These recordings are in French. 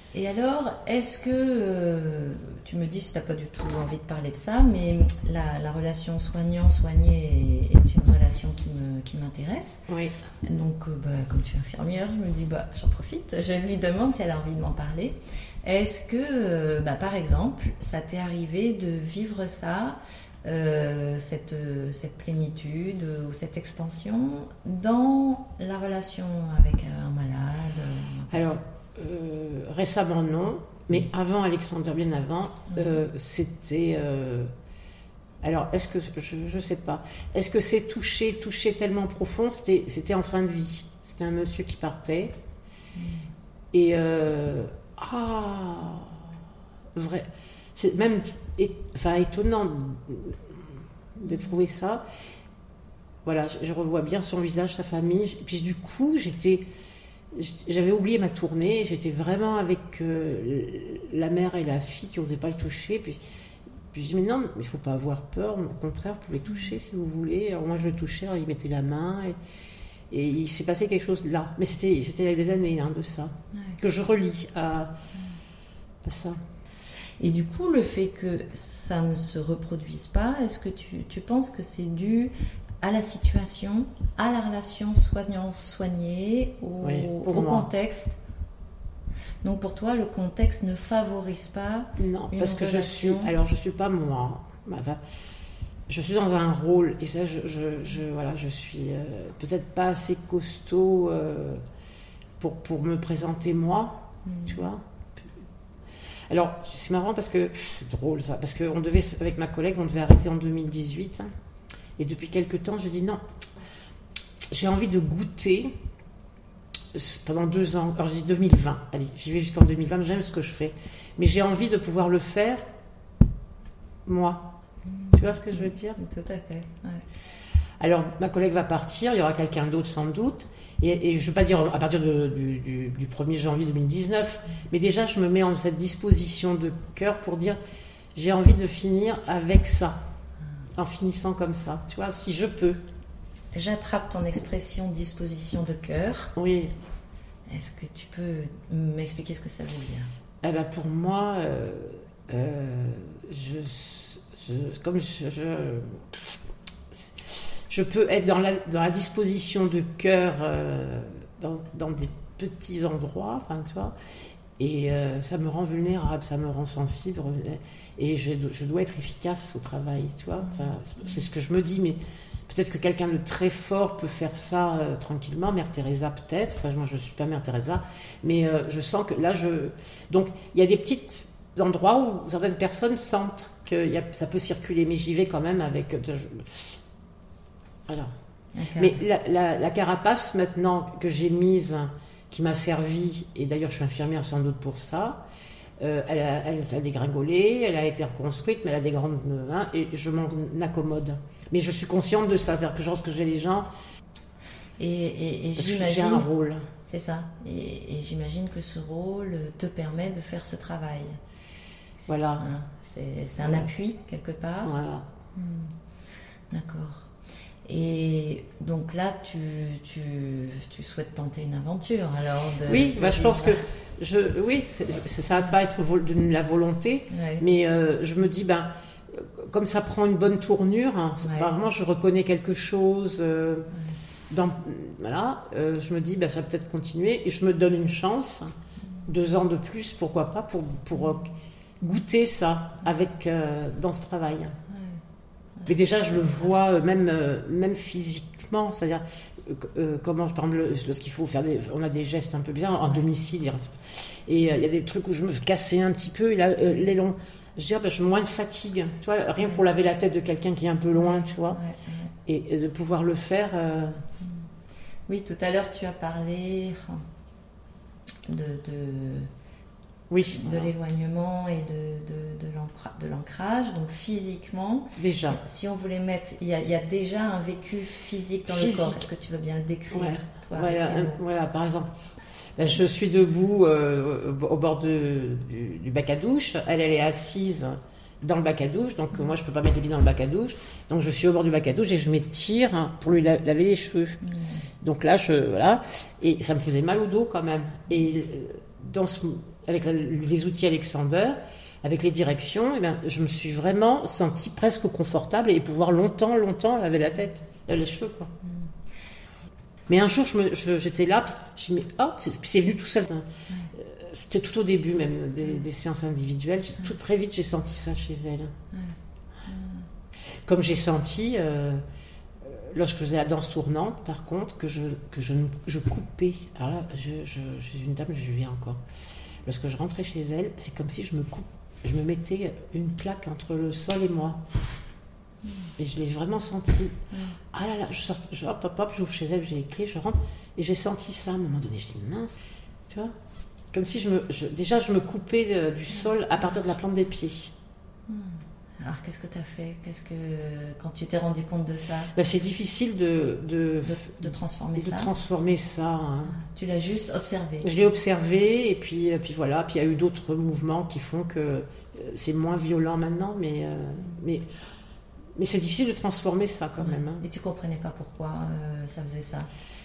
Et alors, est-ce que, tu me dis si tu n'as pas du tout envie de parler de ça, mais la relation soignant-soigné est une relation qui m'intéresse. Oui. Donc, comme tu es infirmière, je me dis, j'en profite, je lui demande si elle a envie de m'en parler. Est-ce que, par exemple, ça t'est arrivé de vivre ça, cette plénitude ou cette expansion dans la relation avec un malade Alors, récemment non, mais avant Alexandre, bien avant, c'était... alors, est-ce que... Je sais pas. Est-ce que c'est touché tellement profond? C'était en fin de vie. C'était un monsieur qui partait. Et... vrai. C'est même étonnant d'éprouver ça. Voilà, je revois bien son visage, sa famille. Et puis du coup, j'avais oublié ma tournée. J'étais vraiment avec la mère et la fille qui n'osaient pas le toucher. Puis je dis, mais non, mais il ne faut pas avoir peur. Au contraire, vous pouvez toucher si vous voulez. Alors moi, je le touchais, alors il mettait la main. Et il s'est passé quelque chose là. Mais c'était il y a des années de ça. Ouais. Que je relis à ça. Et du coup, le fait que ça ne se reproduise pas, est-ce que tu penses que c'est dû à la situation, à la relation soignant-soigné, au contexte? Donc pour toi, le contexte ne favorise pas non, parce que relation. Je suis pas moi. Je suis dans un rôle, et ça, je suis peut-être pas assez costaud pour me présenter moi, tu vois. Alors, c'est marrant parce que c'est drôle ça, parce qu'on devait, avec ma collègue, on devait arrêter en 2018, et depuis quelques temps, je dis non, j'ai envie de goûter pendant 2 ans. Alors, je dis 2020, allez, j'y vais jusqu'en 2020, j'aime ce que je fais, mais j'ai envie de pouvoir le faire moi. Tu vois ce que je veux dire? Tout à fait. Ouais. Alors, ma collègue va partir, il y aura quelqu'un d'autre sans doute. Et je ne veux pas dire à partir du 1er janvier 2019, mais déjà, je me mets en cette disposition de cœur pour dire j'ai envie de finir avec ça, en finissant comme ça, tu vois, si je peux. J'attrape ton expression disposition de cœur. Oui. Est-ce que tu peux m'expliquer ce que ça veut dire? Eh ben pour moi, je peux être dans la disposition de cœur dans des petits endroits, enfin tu vois, et ça me rend vulnérable, ça me rend sensible, et je dois être efficace au travail, tu vois. Enfin, c'est ce que je me dis, mais peut-être que quelqu'un de très fort peut faire ça tranquillement. Mère Teresa peut-être. Enfin, moi je suis pas Mère Teresa, mais je sens que là donc il y a des petits endroits où certaines personnes sentent que ça peut circuler, mais j'y vais quand même avec. Voilà. Okay. Mais la carapace, maintenant que j'ai mise, qui m'a servi, et d'ailleurs je suis infirmière sans doute pour ça, elle a dégringolé, elle a été reconstruite, mais elle a des grandes mains, et je m'en accommode. Mais je suis consciente de ça, c'est-à-dire que je pense que j'ai les gens... Et j'imagine... J'ai un rôle. C'est ça. Et j'imagine que ce rôle te permet de faire ce travail. Voilà. C'est un appui, quelque part. Voilà. D'accord. Et donc là, tu souhaites tenter une aventure, alors oui, je pense que ça va pas être de la volonté, ouais. Mais je me dis, comme ça prend une bonne tournure, ouais. Vraiment, je reconnais quelque chose. Voilà, je me dis, ça va peut-être continuer, et je me donne une chance, 2 ans de plus, pourquoi pas, pour goûter ça dans ce travail. Mais déjà, je le vois même physiquement, c'est-à-dire comment, par exemple, lorsqu'il faut faire on a des gestes un peu bizarres en domicile, et il y a des trucs où je me cassais un petit peu, et là, les longs, je veux dire, je moins de fatigue, tu vois, rien pour laver la tête de quelqu'un qui est un peu loin, tu vois, et de pouvoir le faire. Oui, tout à l'heure, tu as parlé oui, de l'éloignement et de l'ancrage, donc physiquement. Déjà. Si on voulait mettre, il y a déjà un vécu physique dans le corps. Est-ce que tu veux bien le décrire, toi, voilà, par exemple, je suis debout au bord du bac à douche. Elle est assise dans le bac à douche, donc moi je peux pas mettre les pieds dans le bac à douche. Donc je suis au bord du bac à douche et je m'étire pour lui laver les cheveux. Donc là, voilà, et ça me faisait mal au dos quand même. Et avec les outils Alexander, avec les directions, eh bien, je me suis vraiment sentie presque confortable et pouvoir longtemps laver la tête, les cheveux, quoi. Mais un jour, j'étais là, puis je me dis, c'est venu tout seul. C'était tout au début même des séances individuelles. Très vite, j'ai senti ça chez elle. Comme j'ai senti, lorsque je faisais la danse tournante, par contre, que je coupais. Alors là, je suis une dame, je viens encore. Lorsque je rentrais chez elle, c'est comme si je me mettais une plaque entre le sol et moi. Et je l'ai vraiment senti. Ah là là, j'ouvre chez elle, j'ai les clés, je rentre, et j'ai senti ça à un moment donné. Je dis mince, tu vois, comme si je me coupais du sol à partir de la plante des pieds. Alors qu'est-ce que tu as fait? Quand tu t'es rendu compte de ça? C'est difficile de transformer ça. De transformer ça. Hein. Tu l'as juste observé. Je l'ai observé, et puis voilà. Puis il y a eu d'autres mouvements qui font que c'est moins violent maintenant, mais c'est difficile de transformer ça quand même. Hein. Et tu comprenais pas pourquoi ça faisait ça?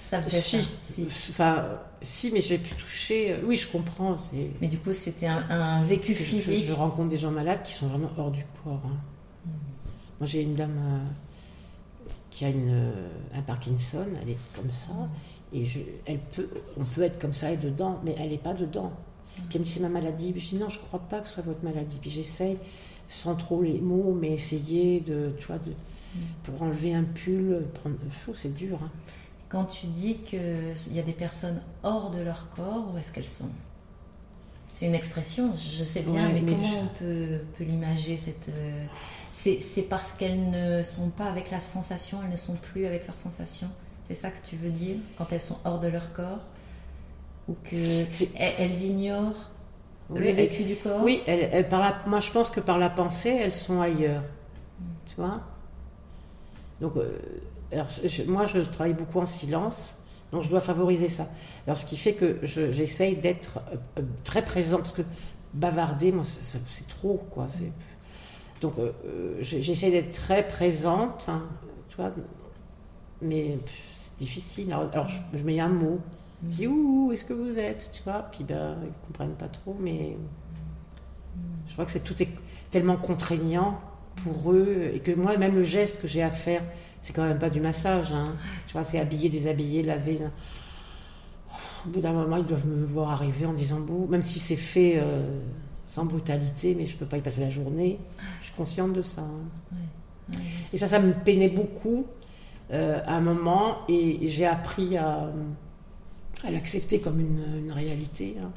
Si, mais j'ai pu toucher. Oui, je comprends. Mais du coup, c'était un vécu physique. Je rencontre des gens malades qui sont vraiment hors du corps. Hein. Moi, j'ai une dame qui a un Parkinson. Elle est comme ça. Et on peut être comme ça et dedans, mais elle n'est pas dedans. Puis elle me dit, c'est ma maladie. Puis je dis, non, je ne crois pas que ce soit votre maladie. Puis j'essaye, sans trop les mots, mais essayer pour enlever un pull, c'est dur. Hein. Quand tu dis qu'il y a des personnes hors de leur corps, où est-ce qu'elles sont? C'est une expression, je sais bien, mais comment on peut l'imager c'est parce qu'elles ne sont pas avec la sensation, elles ne sont plus avec leur sensation. C'est ça que tu veux dire, quand elles sont hors de leur corps? Ou qu'elles ignorent le vécu du corps? Oui, moi je pense que par la pensée, elles sont ailleurs. Tu vois? Donc, moi je travaille beaucoup en silence, donc je dois favoriser ça. Alors ce qui fait que j'essaye d'être très présente, parce que bavarder, moi c'est trop, quoi. Donc j'essaye d'être très présente, hein, tu vois, mais c'est difficile. Alors je mets un mot. Je dis, où est-ce que vous êtes, tu vois? Puis ils ne comprennent pas trop, mais je crois que tout est tellement contraignant pour eux, et que moi, même le geste que j'ai à faire, c'est quand même pas du massage. Hein. Tu vois, c'est habiller, déshabiller, laver. Au bout d'un moment, ils doivent me voir arriver en disant, même si c'est fait sans brutalité, mais je peux pas y passer la journée. Je suis consciente de ça. Hein. Et ça me peinait beaucoup à un moment, et j'ai appris à l'accepter comme une réalité. Hein.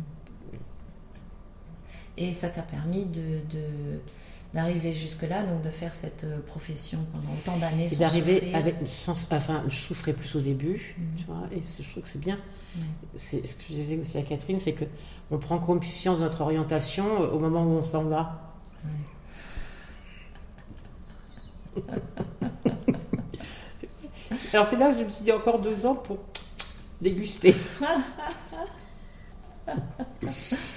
Et ça t'a permis d'arriver jusque-là, donc de faire cette profession pendant autant d'années sans d'arriver souffrir. Je souffrais plus au début, tu vois, et je trouve que c'est bien. C'est ce que je disais aussi à Catherine, c'est qu'on prend conscience de notre orientation au moment où on s'en va. Alors c'est là que je me suis dit encore 2 ans pour déguster.